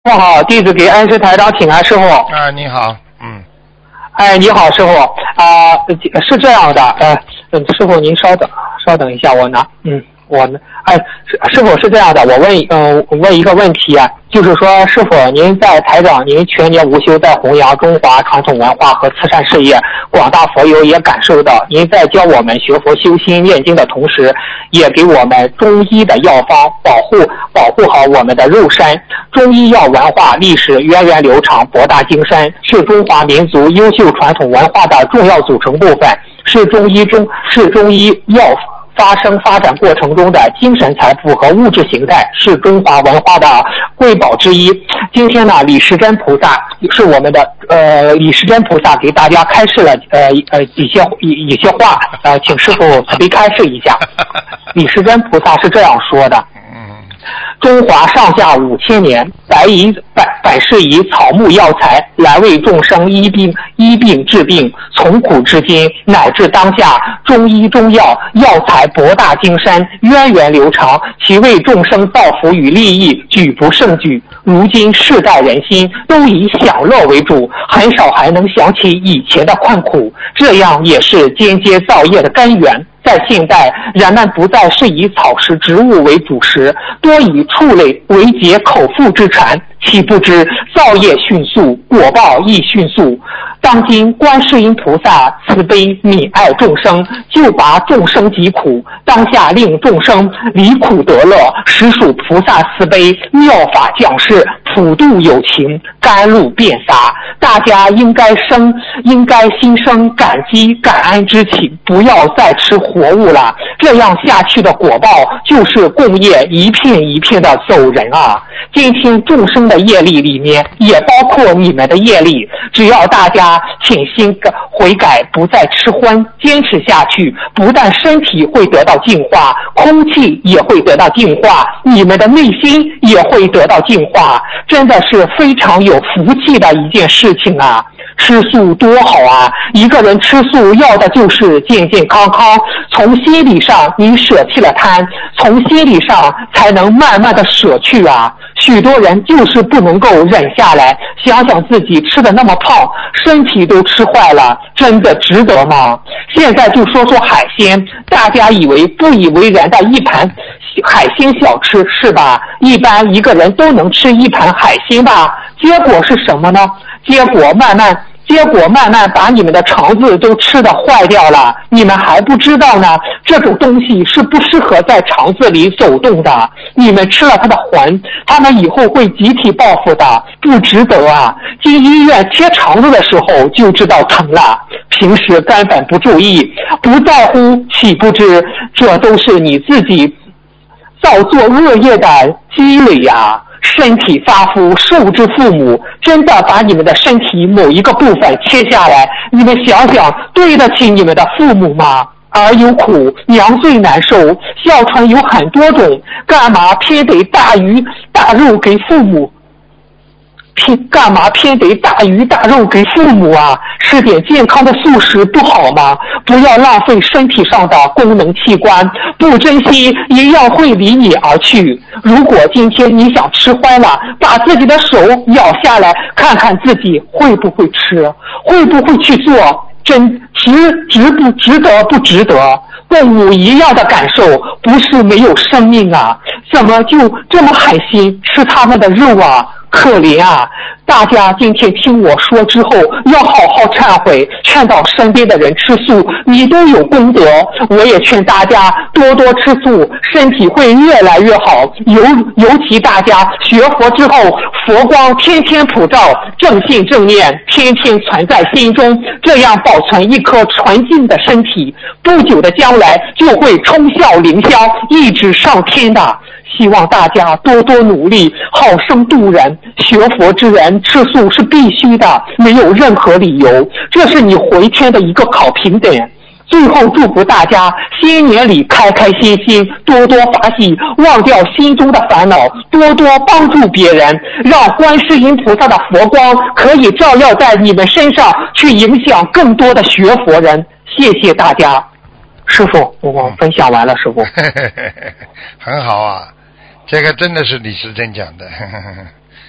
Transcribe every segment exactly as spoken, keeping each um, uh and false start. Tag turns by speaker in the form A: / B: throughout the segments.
A: 不好，弟子给恩师台长请安，师傅。
B: 啊，你好，嗯。
A: 哎，你好，师傅。啊、呃，是这样的，呃，师傅您稍等，稍等一下，我拿，嗯，我呢，哎，师傅是这样的，我问，嗯、呃，问一个问题啊，就是说，师傅您在台长，您全年无休在弘扬中华传统文化和慈善事业，广大佛友也感受到，您在教我们学佛修心念经的同时，也给我们中医的药方，保护保护好我们的肉身。中医药文化历史源远流长，博大精深，是中华民族优秀传统文化的重要组成部分，是中医中是中医药发生发展过程中的精神财富和物质形态，是中华文化的瑰宝之一。今天呢，李时珍菩萨是我们的呃，李时珍菩萨给大家开示了呃呃一些一一些话，呃，请师傅慈悲开示一下。李时珍菩萨是这样说的。中华上下五千年，百以百百是以草木药材来为众生医病医病治病，从古至今乃至当下，中医中药药材博大精深，源远流长，其为众生造福与利益举不胜举。如今世代人心都以享乐为主，很少还能想起以前的困苦，这样也是间接造业的根源。在现代，人们不再是以草食植物为主食，多以畜类为解口腹之馋，岂不知造业迅速，果报亦迅速。当今观世音菩萨慈悲悯爱众生，救拔众生疾苦，当下令众生离苦得乐，实属菩萨慈悲妙法降世，普度有情，甘露遍洒。大家应该生应该心生感激感恩之情，不要再吃活物了，这样下去的果报就是共业一片一片的走人啊。今天众生的业力里面也包括你们的业力，只要大家潜心悔改，不再吃荤，坚持下去，不但身体会得到净化，空气也会得到净化，你们的内心也会得到净化，真的是非常有福气的一件事情啊。吃素多好啊，一个人吃素要的就是健健康康，从心理上你舍弃了贪，从心理上才能慢慢的舍去啊。许多人就是不能够忍下来，想想自己吃的那么胖，身体都吃坏了，真的值得吗？现在就说说海鲜，大家以为不以为然的一盘海鲜小吃是吧？一般一个人都能吃一盘海鲜吧，结果是什么呢？结果慢慢结果慢慢把你们的肠子都吃得坏掉了，你们还不知道呢，这种东西是不适合在肠子里走动的，你们吃了它的魂，他们以后会集体报复的，不值得啊。进医院切肠子的时候就知道疼了，平时根本不注意不在乎，岂不知这都是你自己造作恶业的积累呀。身体发肤受之父母，真的把你们的身体某一个部分切下来，你们想想对得起你们的父母吗？儿有苦娘最难受，孝传有很多种，干嘛偏得大鱼大肉给父母？偏干嘛偏得大鱼大肉给父母啊？吃点健康的素食不好吗？不要浪费身体上的功能器官，不珍惜一样会离你而去。如果今天你想吃坏了，把自己的手咬下来，看看自己会不会吃，会不会去做，真值值不值得不值得？动物一样的感受，不是没有生命啊，怎么就这么狠心吃他们的肉啊？可怜啊！大家今天听我说之后，要好好忏悔，劝导身边的人吃素，你都有功德。我也劝大家多多吃素，身体会越来越好。尤尤其大家学佛之后，佛光天天普照，正信正念天天存在心中，这样保存一颗纯净的身体，不久的将来就会冲孝凌霄，一直上天的。希望大家多多努力，好生度人。学佛之人吃素是必须的，没有任何理由，这是你回天的一个考评点。最后祝福大家新年里开开心心，多多法喜，忘掉心中的烦恼，多多帮助别人，让观世音菩萨的佛光可以照耀在你们身上，去影响更多的学佛人。谢谢大家。师父，我分享完了。师父
B: 很好啊，这个真的是李时珍讲的。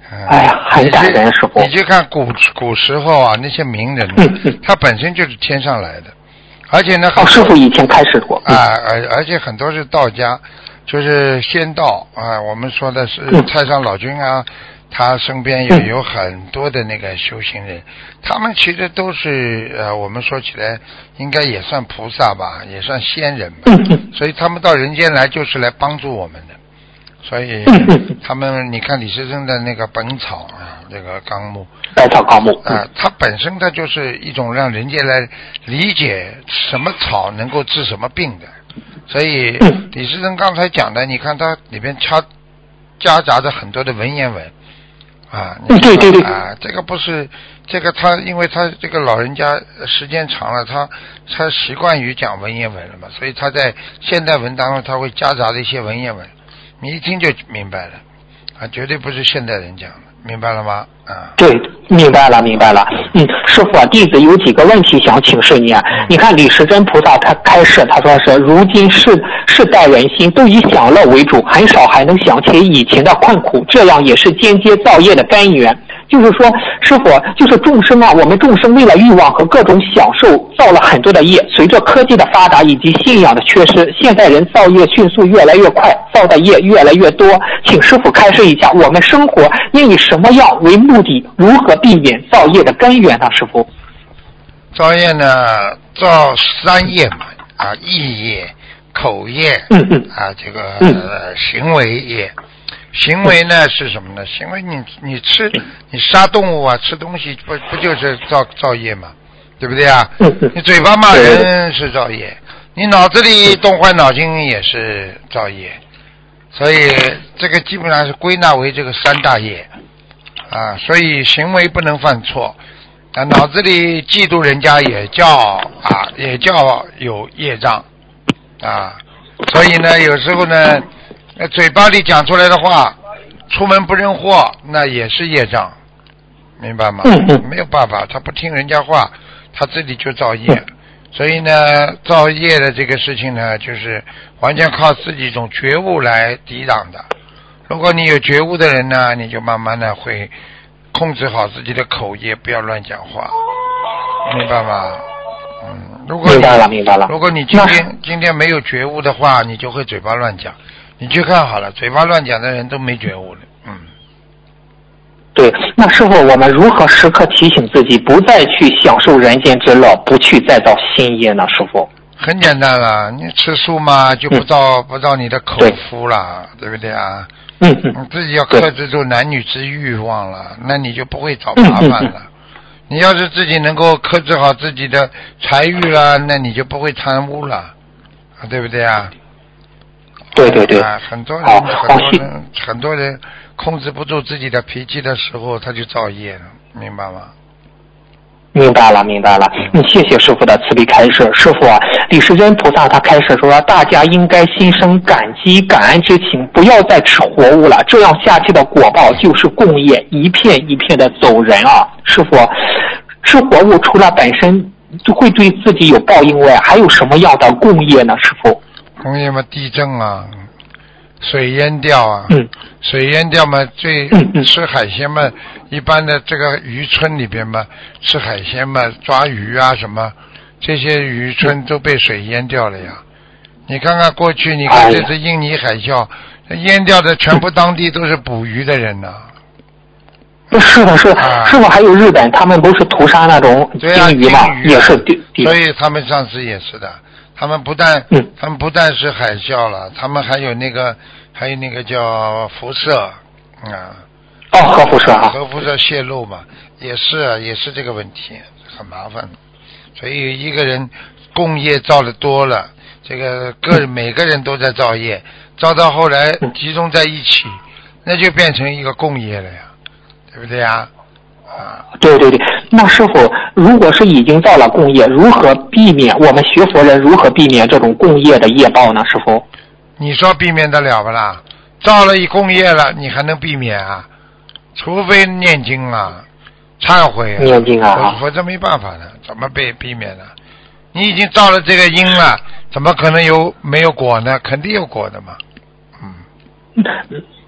A: 哎呀，很感人，师傅。
B: 你去看古古时候啊，那些名人，
A: 嗯嗯，
B: 他本身就是天上来的，而且呢，
A: 哦，师傅以前开始过
B: 啊，而而且很多是道家，就是仙道啊，我们说的是太上老君啊，他身边有有很多的那个修行人，他们其实都是呃，我们说起来应该也算菩萨吧，也算仙人吧，所以他们到人间来就是来帮助我们的。所以他们，你看李时珍的那个《本草》啊，这个纲目，
A: 《百草纲目》
B: 啊，它本身它就是一种让人间来理解什么草能够治什么病的。所以李时珍刚才讲的，你看它里边夹夹杂着很多的文言文啊，你
A: 对对对
B: 啊，这个不是这个他，因为他这个老人家时间长了，他他习惯于讲文言文了嘛，所以他在现代文当中他会夹杂的一些文言文。你一听就明白了，啊，绝对不是现代人讲的，明白了吗？啊，
A: 对，明白了，明白了。嗯，师傅啊，弟子有几个问题想请示你啊。你看李时珍菩萨他开示，他说是如今世世代人心都以享乐为主，很少还能想起以前的困苦，这样也是间接造业的根源。就是说，师傅，就是众生啊，我们众生为了欲望和各种享受，造了很多的业。随着科技的发达以及信仰的缺失，现代人造业迅速越来越快，造的业越来越多。请师傅开示一下，我们生活应以什么样为目的，如何避免造业的根源呢？师傅，
B: 造业呢，造三业嘛，啊，意业、口业，
A: 嗯嗯，
B: 啊，这个、
A: 嗯
B: 呃、行为业。行为呢是什么呢？行为你你吃你杀动物啊，吃东西不不就是造造业嘛，对不对啊？你嘴巴骂人是造业，你脑子里动坏脑筋也是造业，所以这个基本上是归纳为这个三大业啊。所以行为不能犯错啊，脑子里嫉妒人家也叫啊，也叫有业障啊。所以呢，有时候呢。那嘴巴里讲出来的话，出门不认货，那也是业障，明白吗？没有办法，他不听人家话，他自己就造业。所以呢，造业的这个事情呢，就是完全靠自己一种觉悟来抵挡的。如果你有觉悟的人呢，你就慢慢的会控制好自己的口业，不要乱讲话，明白吗？嗯，如果你
A: 明白了，明白了。
B: 如果你今天今天没有觉悟的话，你就会嘴巴乱讲。你去看好了，嘴巴乱讲的人都没觉悟的，嗯。
A: 对，那师傅，我们如何时刻提醒自己，不再去享受人间之乐，不去再造新业呢？师傅，
B: 很简单了，你吃素嘛，就不造、嗯、不造你的口腹了， 对, 对不对啊？
A: 嗯嗯。
B: 你自己要克制住男女之欲望了，那你就不会找麻烦了。嗯嗯嗯，你要是自己能够克制好自己的财欲了，那你就不会贪污了，啊，对不对啊？
A: 对对对，
B: 啊，很多人很多人很多人控制不住自己的脾气的时候，他就造业了，明白吗？
A: 明白了，明白了。嗯，谢谢师傅的慈悲开示。师傅啊，李时珍菩萨他开示说，大家应该心生感激、感恩之情，不要再吃活物了，这样下去的果报就是共业，一片一片的走人啊。师傅，吃活物除了本身就会对自己有报应外，还有什么样的共业呢？师傅？
B: 共业嘛，地震啊，水淹掉啊，
A: 嗯，
B: 水淹掉嘛，最、
A: 嗯嗯、
B: 吃海鲜嘛，一般的这个渔村里边嘛，吃海鲜嘛，抓鱼啊什么，这些渔村都被水淹掉了呀。你看看过去，你看这次印尼海啸，淹掉的全部当地都是捕鱼的人呐、
A: 啊。是的，是的，啊、是否还有日本？他们不是屠杀那种鲸鱼嘛、啊，也是。
B: 所以他们上次也是的。他们不但、嗯，他们不但是海啸了，他们还有那个，还有那个叫辐射，啊，
A: 哦，核辐射啊，
B: 核辐射泄漏嘛，也是，也是这个问题，很麻烦。所以一个人共业造的多了，这个个人、嗯、每个人都在造业，造到后来集中在一起，嗯、那就变成一个共业了呀，对不对呀？啊，
A: 对对对，那师傅，如果是已经造了共业，如何避免？我们学佛人如何避免这种共业的业报呢？师傅，
B: 你说避免得了不啦？造了一共业了，你还能避免啊？除非念经啊，忏悔啊，
A: 念经啊，
B: 否则没办法的，怎么被避免呢？你已经造了这个因了，怎么可能有没有果呢？肯定有果的嘛，嗯。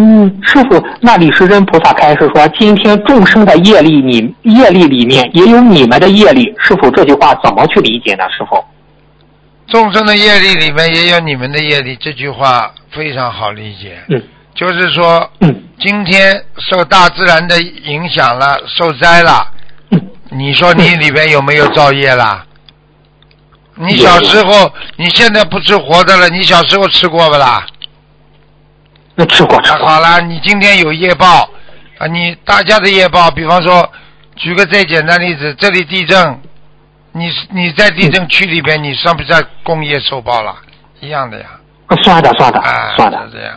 A: 嗯，师傅，那李时珍菩萨开示说，今天众生的业力里业力里面也有你们的业力，师傅这句话怎么去理解呢？师傅，
B: 众生的业力里面也有你们的业力，这句话非常好理解。
A: 嗯，
B: 就是说，
A: 嗯，
B: 今天受大自然的影响了，受灾了，
A: 嗯，
B: 你说你里边有没有造业啦？你小时候，你现在不吃活的了，你小时候吃过不啦？
A: 那吃过吃过。
B: 好了，你今天有业报啊，你大家的业报，比方说，举个最简单的例子，这里地震，你你在地震区里边，嗯、你算不算工业受报了？一样的呀。
A: 算的，算的，
B: 啊、
A: 算的。
B: 是这样。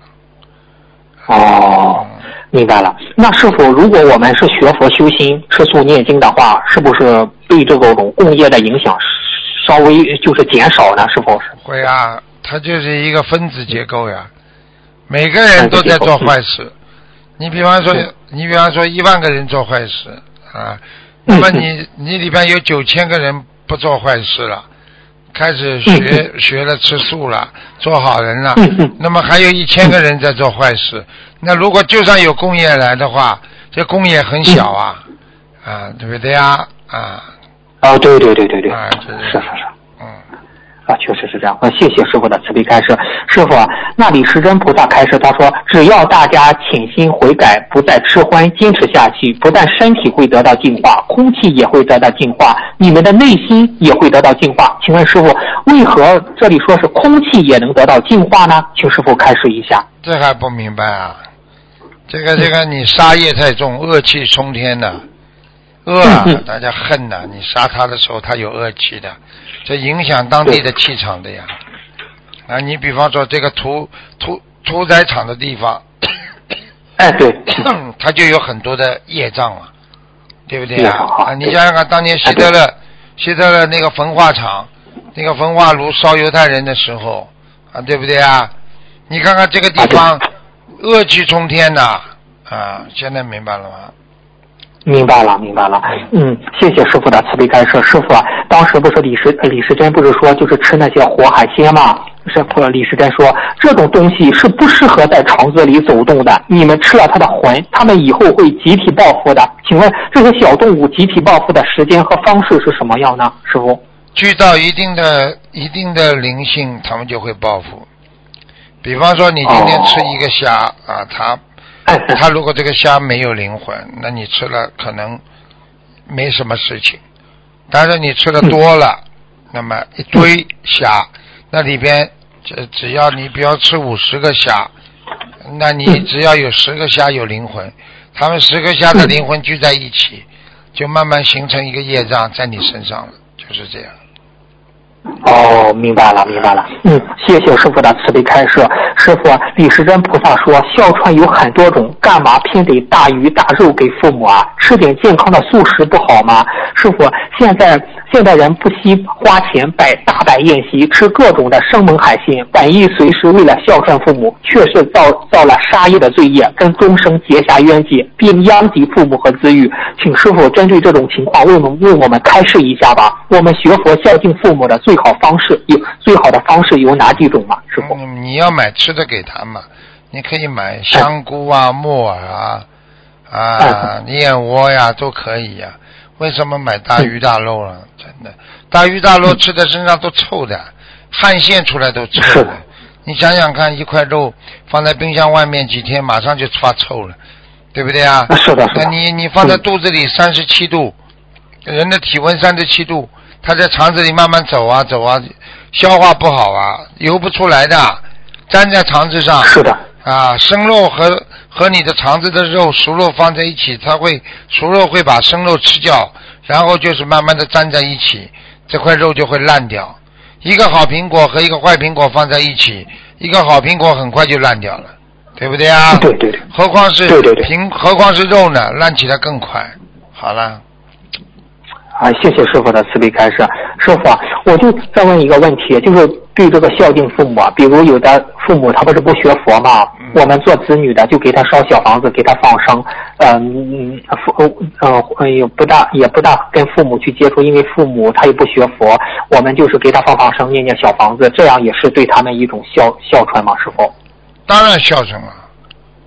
A: 哦，明白了。那师傅，如果我们是学佛修心、吃素念经的话，是不是对这种共业的影响稍微就是减少呢？是否是？
B: 会啊，它就是一个分子结构呀。每个人都在做坏事，你比方说，你比方说一万个人做坏事啊，那么你你里边有九千个人不做坏事了，开始学学了吃素了，做好人了，那么还有一千个人在做坏事，那如果就算有工业来的话，这工业很小啊，啊，对不对啊？啊，
A: 哦，对对对对对，
B: 啊，是
A: 是是是。
B: 啊，
A: 确实是这样。呃，谢谢师傅的慈悲开示。师傅，那李时珍菩萨开示，他说，只要大家潜心悔改，不再吃荤，坚持下去，不但身体会得到净化，空气也会得到净化，你们的内心也会得到净化。请问师傅，为何这里说是空气也能得到净化呢？请师傅开示一下。
B: 这还不明白啊？这个这个，你杀业太重，恶气冲天的。恶啊，大家恨呐、啊！你杀他的时候，他有恶气的，这影响当地的气场的呀。啊，你比方说这个屠屠屠宰场的地方，
A: 哎对，
B: 它就有很多的业障啊，对不对啊？啊，你想想看，当年希特勒希特勒那个焚化厂，那个焚化炉烧犹太人的时候啊，对不对啊？你看看这个地方，恶气冲天呐！啊，现在明白了吗？
A: 明白了，明白了。嗯，谢谢师傅的慈悲开示。师傅啊，当时不是李时李时珍不是说就是吃那些活海鲜吗？师傅李时珍说这种东西是不适合在肠子里走动的，你们吃了它的魂，它们以后会集体报复的。请问这些小动物集体报复的时间和方式是什么样呢？师傅？
B: 聚到一定的一定的灵性，他们就会报复。比方说，你今天吃一个虾、哦、啊，它。他如果这个虾没有灵魂，那你吃了可能没什么事情，但是你吃的多了、嗯、那么一堆虾，那里边只只要你比方吃五十个虾，那你只要有十个虾有灵魂，他们十个虾的灵魂聚在一起，就慢慢形成一个业障在你身上了，就是这样。
A: 哦，明白了，明白了。嗯，谢谢师傅的慈悲开示。师傅，李时珍菩萨说，哮喘有很多种，干嘛偏得大鱼大肉给父母啊？吃点健康的素食不好吗？师傅，现在现代人不惜花钱摆大摆宴席，吃各种的生猛海鲜，本意随时为了孝顺父母，却是造造了杀业的罪业，跟终生结下冤结，并殃及父母和子女。请师傅针对这种情况为我们为我们开示一下吧。我们学佛孝敬父母的最好方式有最好的方式有哪几种吗？师傅？
B: 嗯，你要买吃的给他嘛，你可以买香菇啊、木耳啊、啊燕窝呀，都可以呀。为什么买大鱼大肉了？真的，大鱼大肉吃在身上都臭的，汗腺出来都臭的。你想想看，一块肉放在冰箱外面几天，马上就发臭了，对不对啊？
A: 是的，是的。
B: 那你你放在肚子里三十七度，人的体温三十七度，它在肠子里慢慢走啊走啊，消化不好啊，游不出来的，粘在肠子上。
A: 是的。
B: 啊，生肉和和你的肠子的肉熟肉放在一起，它会熟肉会把生肉吃掉，然后就是慢慢的粘在一起，这块肉就会烂掉。一个好苹果和一个坏苹果放在一起，一个好苹果很快就烂掉了，对不对啊？
A: 对对对。
B: 何况是
A: 对对对
B: 苹，何况是肉呢，烂起来更快。好了。
A: 啊，谢谢师傅的慈悲开示。师傅啊，我就再问一个问题，就是对这个孝敬父母啊，比如有的父母他不是不学佛嘛，嗯、我们做子女的就给他烧小房子，给他放生，嗯父呃也不大也不大跟父母去接触，因为父母他也不学佛，我们就是给他放放生，念念小房子，这样也是对他们一种孝孝顺吗？师傅？
B: 当然孝顺了，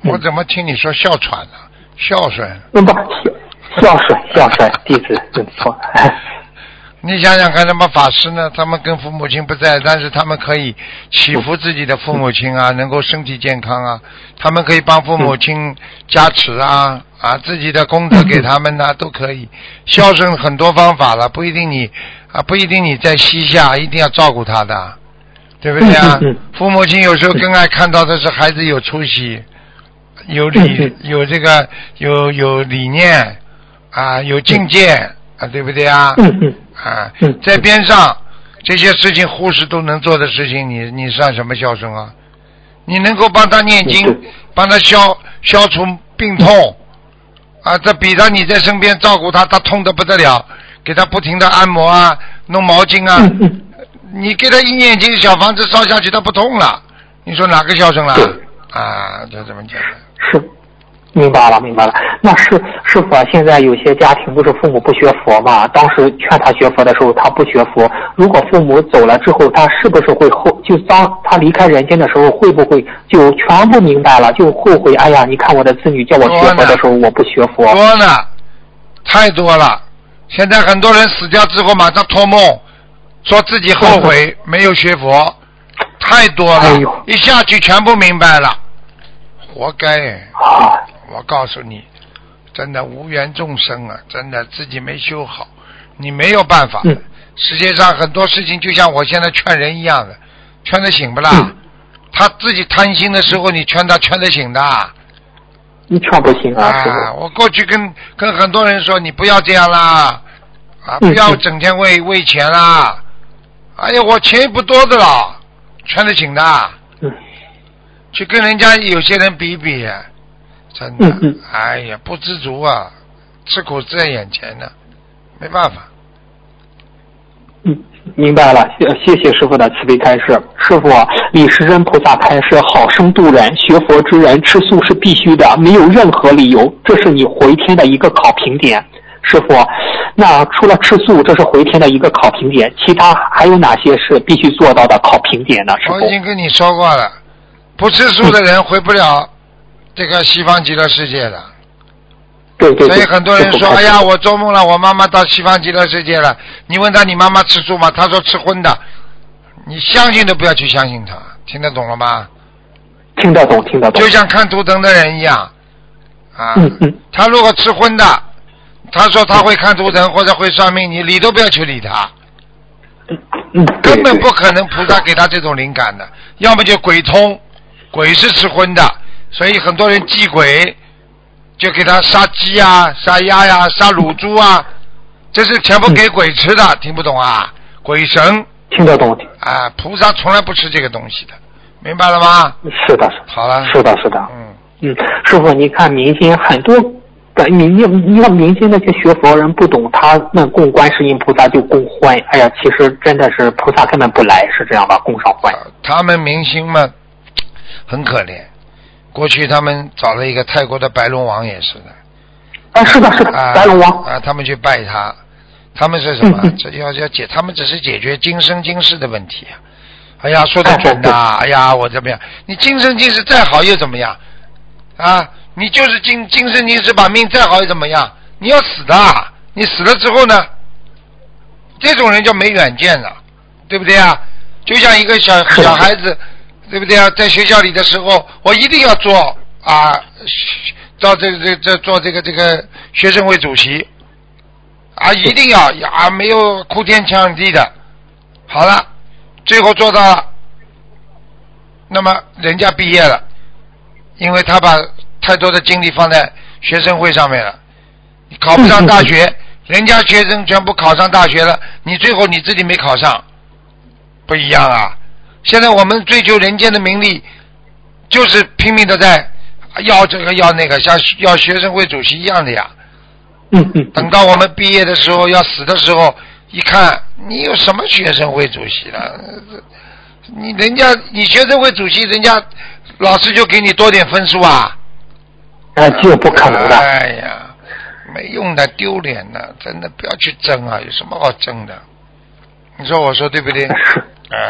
B: 我怎么听你说哮喘呢？孝顺？
A: 嗯，不，孝顺，孝顺，弟子认错。
B: 你想想看，那么法师呢？他们跟父母亲不在，但是他们可以祈福自己的父母亲啊，能够身体健康啊。他们可以帮父母亲加持啊，啊，自己的功德给他们呢、啊，都可以。孝顺很多方法了，不一定你啊，不一定你在膝下一定要照顾他的，对不对啊？父母亲有时候更爱看到的是孩子有出息，有理，有这个有有理念啊，有境界啊，对不对啊？啊，在边上这些事情护士都能做的事情，你你算什么孝顺啊？你能够帮他念经，帮他消消除病痛啊，这比他你在身边照顾他，他痛得不得了，给他不停的按摩啊，弄毛巾啊，你给他一念经，小房子烧下去他不痛了，你说哪个孝顺了啊？就这么简单。
A: 是。明白了，明白了。那是是否现在有些家庭不是父母不学佛嘛？当时劝他学佛的时候，他不学佛。如果父母走了之后，他是不是会后就当他离开人间的时候，会不会就全部明白了，就后悔？哎呀，你看我的子女叫我学佛的时候，我不学佛。
B: 多呢，太多了。现在很多人死掉之后，马上托梦，说自己后悔没有学佛，太多了，哎、一下去全部明白了，活该。啊我告诉你，真的无缘众生啊，真的自己没修好，你没有办法。嗯、世界上很多事情就像我现在劝人一样的，劝得醒不啦？嗯、他自己贪心的时候，你劝他劝得醒的。
A: 你劝不醒啊！
B: 啊我过去跟跟很多人说，你不要这样啦，啊，不要整天为、嗯、为钱啦。哎呀，我钱不多的了，劝得醒的。嗯、去跟人家有些人比比。真的，嗯嗯哎呀，不知足啊，吃苦在眼前呢，没办法。
A: 嗯，明白了，谢谢谢师父的慈悲开示。师父，李时珍菩萨开示：好生度人，学佛之人吃素是必须的，没有任何理由。这是你回天的一个考评点。师父，那除了吃素，这是回天的一个考评点，其他还有哪些是必须做到的考评点呢？师父，
B: 我已经跟你说过了，不吃素的人回不了。这个西方极乐世界的，
A: 对对对，
B: 所以很多人说，哎呀，我做梦了，我妈妈到西方极乐世界了。你问他，你妈妈吃素吗？他说吃荤的。你相信都不要去相信他，听得懂了吗？
A: 听得懂，听得懂。
B: 就像看图腾的人一样，啊，
A: 嗯嗯，
B: 他如果吃荤的，他说他会看图腾或者会算命，你理都不要去理他。
A: 嗯嗯，
B: 根本不可能菩萨给他这种灵感的，要么就鬼通，鬼是吃荤的。所以很多人祭鬼，就给他杀鸡啊、杀鸭呀、啊、杀乳猪啊，这是全部给鬼吃的，嗯、听不懂啊？鬼神
A: 听得懂
B: 啊？菩萨从来不吃这个东西的，明白了吗？
A: 是的，
B: 好了，
A: 是的，是的，
B: 嗯
A: 嗯，师父，你看民间很多的民间，你看民间那些学佛人不懂，他们供观世音菩萨就供欢，哎呀，其实真的是菩萨根本不来，是这样吧？供上欢，
B: 他们明星们很可怜。过去他们找了一个泰国的白龙王也是的，
A: 啊，是的，是的，
B: 啊、
A: 白龙王
B: 啊，他们去拜他，他们是什么？嗯、这要要解，他们只是解决今生今世的问题啊！哎呀，说得准的、啊，哎呀，我怎么样？你今生今世再好又怎么样？啊，你就是今今生今世把命再好又怎么样？你要死的，你死了之后呢？这种人叫没远见了，对不对啊？就像一个小小孩子。对不对啊？在学校里的时候，我一定要做啊，做这这这做这个这个学生会主席啊，一定要啊，没有哭天抢地的。好了，最后做到了，那么人家毕业了，因为他把太多的精力放在学生会上面了，你考不上大学，人家学生全部考上大学了，你最后你自己没考上，不一样啊。现在我们追求人间的名利，就是拼命的在要这个要那个，像要学生会主席一样的呀。
A: 嗯嗯。
B: 等到我们毕业的时候，要死的时候，一看你有什么学生会主席了？你人家你学生会主席，人家老师就给你多点分数啊？
A: 啊，这不可能的。
B: 哎呀，没用的，丢脸的，真的不要去争啊！有什么好争的？你说我说对不对？
A: 是。
B: 啊。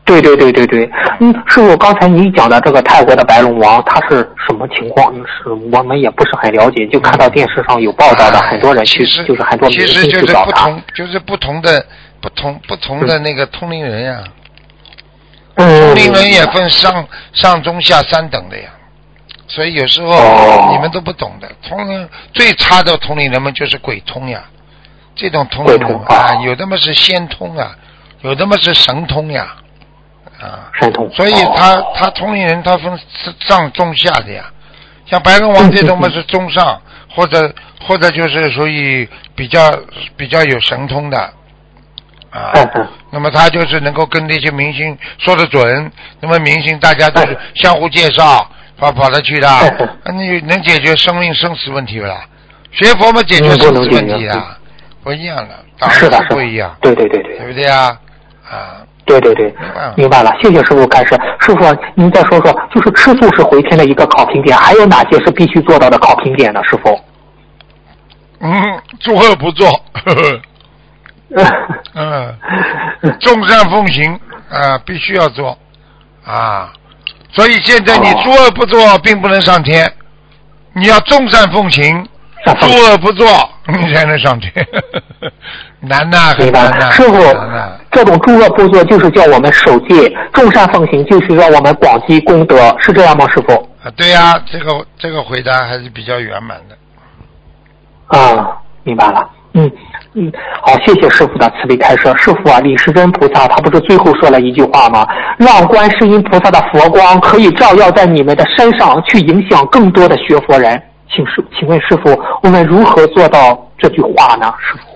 A: 对对对对对，嗯，师傅，刚才你讲的这个泰国的白龙王，他是什么情况？是我们也不是很了解，就看到电视上有报道的，
B: 哎、
A: 很多人去，就是很多明星去找他。
B: 其实就是不同，就是不同的不同不同的那个通灵人呀、啊。
A: 嗯。
B: 通灵人也分上上中下三等的呀，所以有时候、
A: 哦、
B: 你们都不懂的。通灵最差的通灵人们就是鬼通呀，这种通灵人啊，有的嘛是仙通啊，有的嘛是神通呀。啊，所以他他通灵人他分上中下的呀，像白龙王这种嘛是中上，或者或者就是属于比较比较有神通的啊，那么他就是能够跟那些明星说得准，那么明星大家都是相互介绍跑跑得去的，你能解决生命生死问题不啦？学佛嘛解决生死问题啊，不一样的，当然是不一样，
A: 对对对对，
B: 对不对啊？啊。
A: 对对对，明白了，谢谢师傅开示。师傅，您再说说，就是吃素是回天的一个考评点，还有哪些是必须做到的考评点呢？师傅？
B: 嗯，诸恶不作，呵呵嗯，众善奉行啊、呃，必须要做啊。所以现在你诸恶不作，并不能上天，你要众善奉行，诸恶不作，你才能上天。难呐，很难呐。
A: 师傅，这种诸恶不作就是叫我们守戒，众善奉行就是让我们广积功德，是这样吗，师傅？
B: 啊，对呀、啊，这个这个回答还是比较圆满
A: 的。啊，明白了。嗯嗯，好，谢谢师傅的慈悲开示。师傅啊，李时珍菩萨他不是最后说了一句话吗？让观世音菩萨的佛光可以照耀在你们的身上，去影响更多的学佛人。请师，请问师傅，我们如何做到这句话呢？师傅？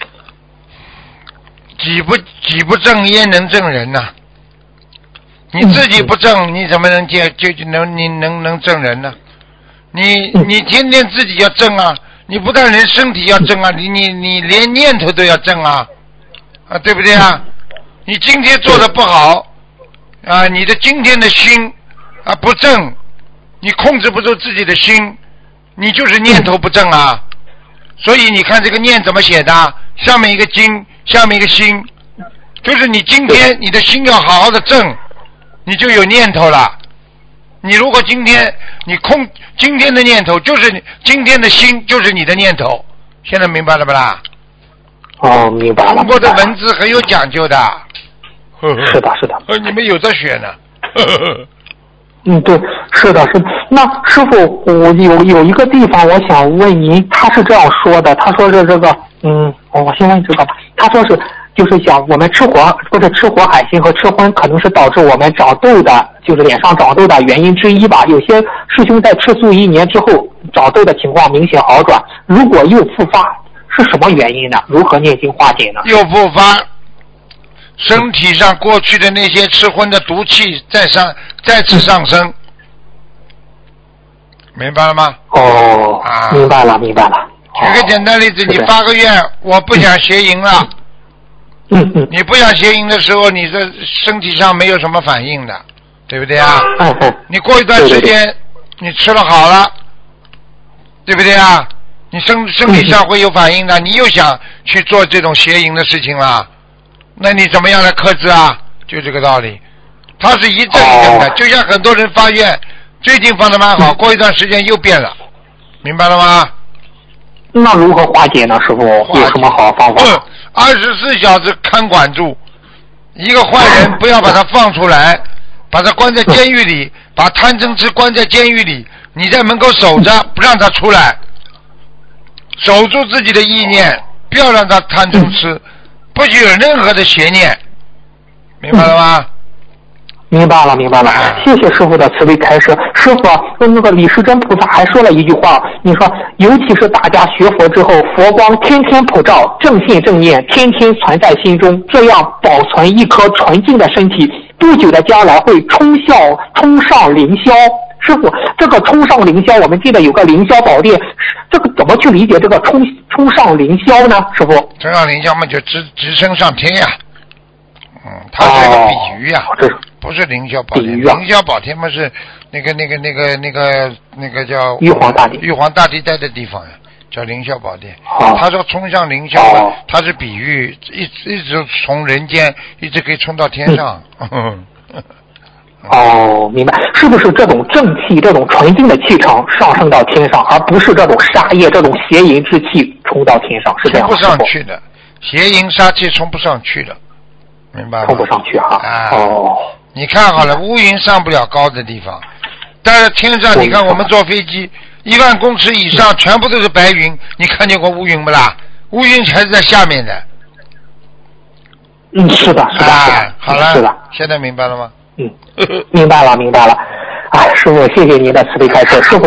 B: 己不己不正焉能正人呐、啊？你自己不正，你怎么能接就就能你能能正人呢？你你天天自己要正啊！你不但人身体要正啊，你你你连念头都要正啊，啊对不对啊？你今天做的不好啊，你的今天的心啊不正，你控制不住自己的心，你就是念头不正啊。所以你看这个念怎么写的？上面一个金，下面一个心，就是你今天你的心要好好的正，你就有念头了。你如果今天你空今天的念头，就是今天的心就是你的念头，现在明白了不啦？
A: 哦，明白了。
B: 中国的文字很有讲究的。
A: 呵呵是的，是的。
B: 呃，你们有的学呢。呵呵
A: 嗯，对，是的，是的。那师傅，我有有一个地方我想问您，他是这样说的，他说是这个，嗯，我先问这个吧。他说是，就是想我们吃活或者吃活海鲜和吃荤，可能是导致我们长痘的，就是脸上长痘的原因之一吧。有些师兄在吃素一年之后，长痘的情况明显好转，如果又复发，是什么原因呢？如何念经化解呢？
B: 又复发。身体上过去的那些吃荤的毒气再上再次上升，明白了吗？
A: 哦，啊、明白了，明白了。
B: 举个简单例子，你发个愿，我不想邪淫了。
A: 嗯嗯。
B: 你不想邪淫的时候，你的身体上没有什么反应的，对不对啊？
A: 嗯嗯。
B: 你过一段时间，对对对你吃了好了，对不对啊？你身身体上会有反应的，你又想去做这种邪淫的事情了。那你怎么样来克制啊？就这个道理，它是一阵一阵的，就像很多人发愿，最近放的蛮好，过一段时间又变了，明白了吗？
A: 那如何化解呢？师傅有什么好方法？
B: 二十四小时看管住，一个坏人不要把他放出来，把他关在监狱里，把贪嗔痴关在监狱里，你在门口守着，不让他出来，守住自己的意念，不要让他贪嗔痴。不许有任何的邪念，明白了吗？
A: 明白了，明白了。谢谢师傅的慈悲开示。师傅，那个李时珍菩萨还说了一句话，你说，尤其是大家学佛之后，佛光天天普照，正信正念天天存在心中，这样保存一颗纯净的身体，不久的将来会冲效冲上凌霄。师傅，这个冲上凌霄，我们记得有个凌霄宝殿，这个怎么去理解这个冲冲上凌霄呢？师傅，
B: 冲上凌霄嘛，就直直升上天呀。嗯，它是一个比喻呀、啊，
A: 哦、
B: 不是凌霄宝殿。凌霄宝殿嘛是那个那个那个那个那个叫
A: 玉皇大帝，
B: 玉皇大帝待的地方呀。 叫凌霄宝殿。
A: 哦、
B: 他说冲向凌霄嘛，他、哦、是比喻一一直从人间一直可以冲到天上。嗯
A: 哦，明白，是不是这种正气、这种纯净的气场上升到天上，而不是这种杀业、这种邪淫之气冲到天上？是这样
B: 冲不上去的，邪淫杀气冲不上去的，明白吗？
A: 冲不上去哈。
B: 啊、
A: 哦，
B: 你看好了，乌云上不了高的地方，但是天上，你看我们坐飞机，一万公尺以上全部都是白云，你看见过乌云不啦？乌云才是在下面的。
A: 嗯，是的，是的，
B: 啊、好了，
A: 是的，
B: 现在明白了吗？
A: 嗯，明白了，明白了。哎，师傅，谢谢您的慈悲开示，师傅。